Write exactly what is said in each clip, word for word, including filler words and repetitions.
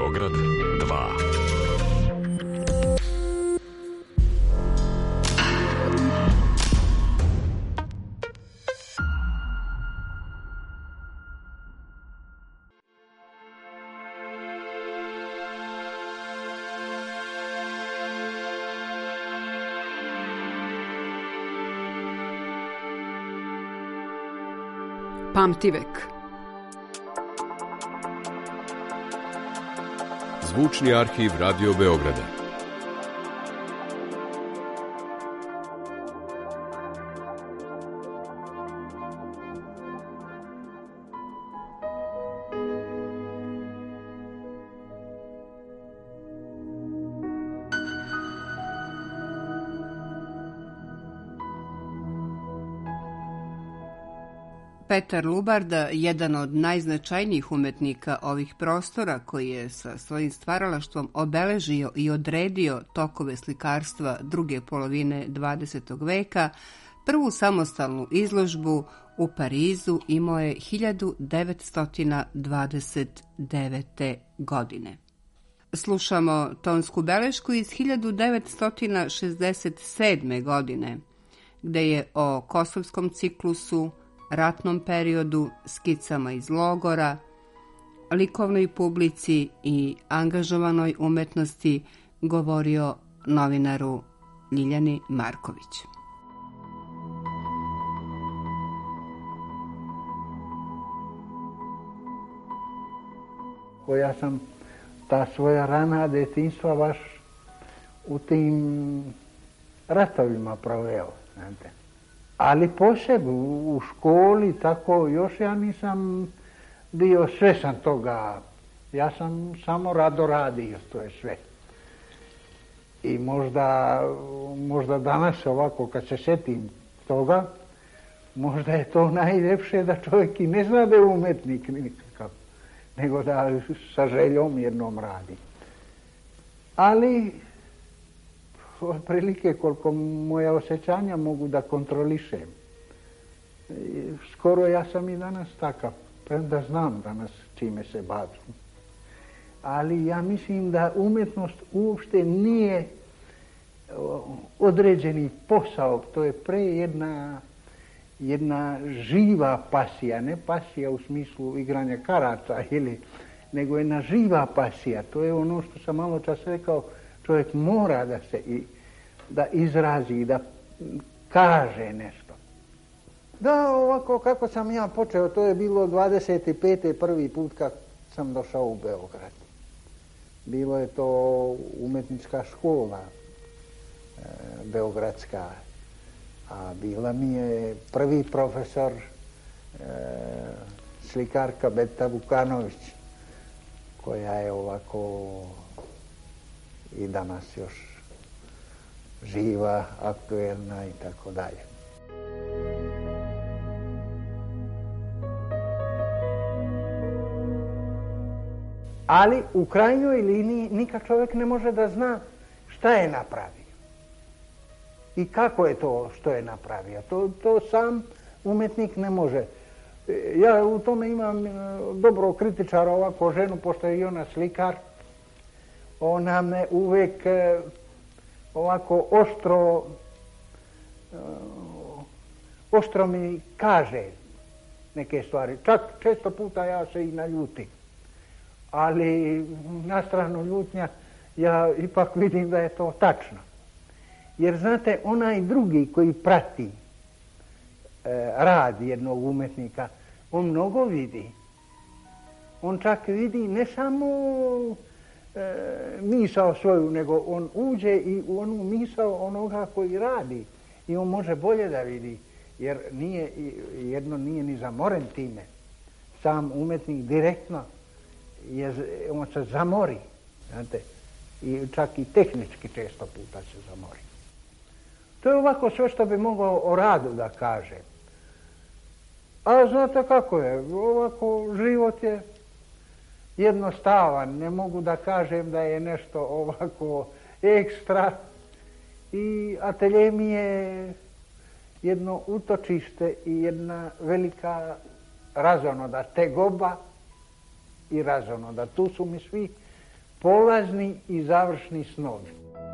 Beograd dva. Pamtivek. Zvučni arhiv Radio Beograda. Petar Lubarda, jedan od najznačajnijih umetnika ovih prostora, koji je sa svojim stvaralaštvom obeležio i odredio tokove slikarstva druge polovine dvadesetog veka, prvu samostalnu izložbu u Parizu imao je hiljadu devetsto dvadeset devete. godine. Slušamo tonsku belešku iz hiljadu devetsto šezdeset sedme. godine, gde je o kosovskom ciklusu, ratnom periodu, skicama iz logora, likovnoj publici i angažovanoj umetnosti govorio novinaru Ljiljani Marković. Ja sam ta svoja rana detinjstva baš u tim ratovima proveo, znate. Ali posebno u školi, tako, još ja nisam bio svjestan toga. Ja sam samo rado radio, to je sve. I možda, možda danas ovako, kad se sjetim toga, možda je to najljepše da čovjek i ne zna da je umetnik nikakav, nego da sa željom jednom radi. Ali otprilike koliko moja osjećanja mogu da kontrolišem. Skoro ja sam i danas takav, premda znam danas čime se bavim. Ali ja mislim da umjetnost uopšte nije određeni posao, to je pre jedna, jedna živa pasija, ne pasija u smislu igranja karata, ili, nego jedna živa pasija. To je ono što sam malo čas rekao, čovjek mora da se i, da izrazi, da kaže nešto. Da, ovako kako sam ja počeo, to je bilo dvadeset pete. prvi put kad sam došao u Beograd. Bilo je to umetnička škola e, beogradska, a bila mi je prvi profesor e, slikarka Beta Vukanović, koja je ovako i danas još živa, aktuelna i tako dalje. Ali u krajnjoj liniji nikad čovjek ne može da zna šta je napravio i kako je to što je napravio. To, to sam umetnik ne može. Ja u tome imam dobro kritičara, ovako ženu, pošto je i ona slikar. Ona me uvijek ovako oštro, oštro mi kaže neke stvari. Čak često puta ja se i naljutim. Ali na stranu ljutnja ja ipak vidim da je to tačno. Jer znate, onaj drugi koji prati e, rad jednog umetnika, on mnogo vidi. On čak vidi ne samo e, misao svoju, nego on uđe i u onu misao onoga koji radi. I on može bolje da vidi, jer nije, jedno nije ni zamoren time. Sam umetnik direktno je, on se zamori, znate, i čak i tehnički često puta se zamori. To je ovako sve što bi mogao o radu da kaže. A znate kako je, ovako život je jednostavan, ne mogu da kažem da je nešto ovako ekstra, i atelje mi je jedno utočište i jedna velika razonoda, tegoba i razonoda. Tu su mi svi polazni i završni snovi.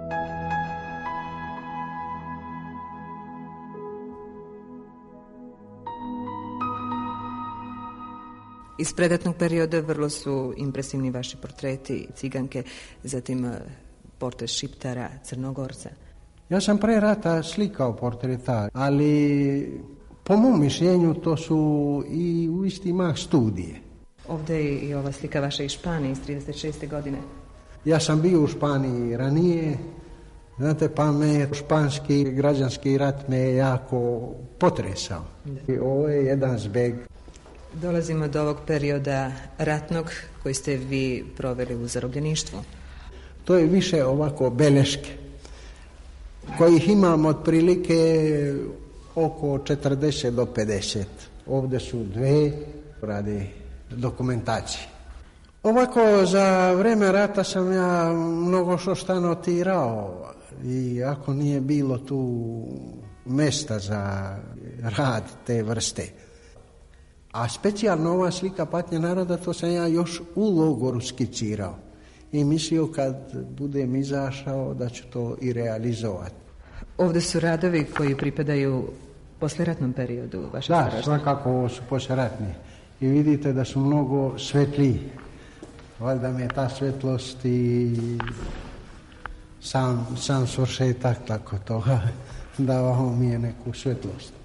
Iz predratnog perioda vrlo su impresivni vaši portreti ciganke, zatim portret Šiptara, Crnogorca. Ja sam pre rata slikao portreta, ali po mom mišljenju to su i u isti mah studije. Ovdje je i ova slika vaše iz Španije iz trideset šeste godine. Ja sam bio u Španiji ranije, znate, pa me španski građanski rat me je jako potresao. I ovo je jedan zbeg. Dolazimo do ovog perioda ratnog koji ste vi proveli u zarobljeništvu. To je više ovako beleške, kojih imam otprilike oko četrdeset do pedeset. Ovdje su dve radi dokumentacije. Ovako, za vreme rata sam ja mnogo što šta notirao i ako nije bilo tu mesta za rad te vrste. A specijalno ova slika Patnje naroda, to sam ja još u logoru skicirao. I mislio kad budem izašao da ću to i realizovati. Ovdje su radovi koji pripadaju poslijeratnom periodu vaše stvarnosti. Da, svakako ovo su poslijeratni. I vidite da su mnogo svetliji. Valjda mi je ta svetlost i sam, sam svršetak tako toga davao mi je neku svetlost.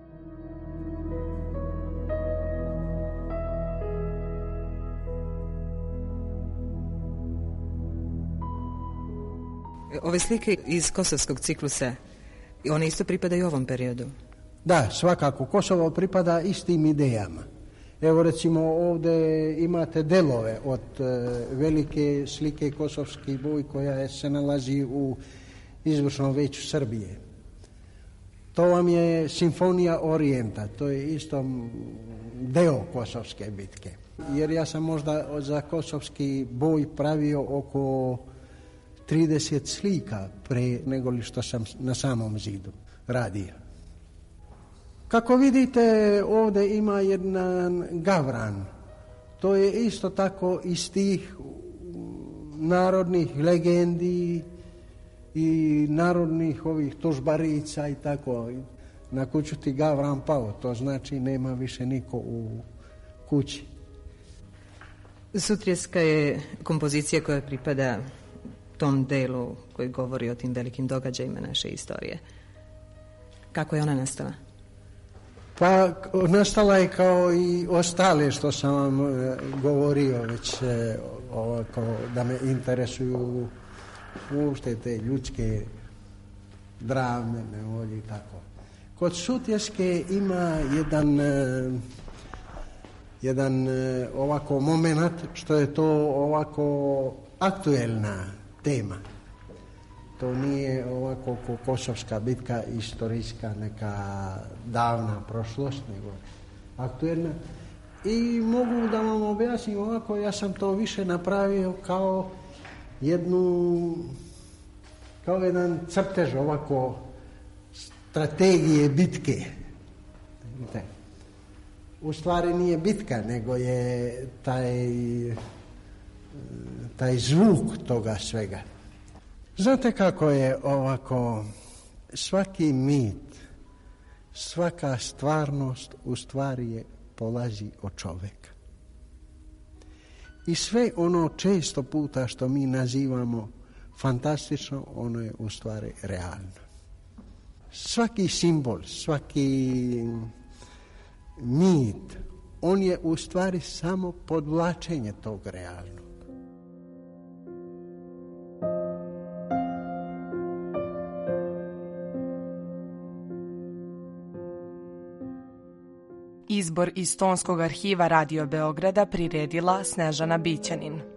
Ove slike iz kosovskog ciklusa, one isto pripadaju ovom periodu? Da, svakako. Kosovo pripada istim idejama. Evo recimo ovdje imate delove od e, velike slike Kosovski boj koja se nalazi u izvršnom veću Srbije. To vam je Simfonija Orijenta, to je isto deo Kosovske bitke. Jer ja sam možda za Kosovski boj pravio oko trideset slika pre nego li što sam na samom zidu radio. Kako vidite, ovdje ima jedan gavran. To je isto tako iz tih narodnih legendi i narodnih ovih tužbarica i tako. Na kuću ti gavran pao, to znači nema više niko u kući. Sutrijeska je kompozicija koja pripada tom delu koji govori o tim velikim događajima naše istorije. Kako je ona nastala? Pa nastala je kao i ostale što sam vam e, govorio već e, ovako, da me interesuju uopšte te ljudske drame, nevolje i tako. Kod Sutjeske ima jedan e, jedan e, ovako moment što je to ovako aktuelna tema. To nije ovako ko Kosovska bitka istorijska, neka davna prošlost, nego aktuelna. I mogu da vam objasnim ovako, ja sam to više napravio kao jednu, kao jedan crtež ovako strategije bitke. U stvari nije bitka, nego je taj, taj zvuk toga svega. Znate kako je ovako, svaki mit, svaka stvarnost u stvari je polazi od čovjeka. I sve ono često puta što mi nazivamo fantastično, ono je u stvari realno. Svaki simbol, svaki mit, on je u stvari samo podvlačenje tog realnog. Izbor iz Tonskog arhiva Radio Beograda priredila Snežana Bićanin.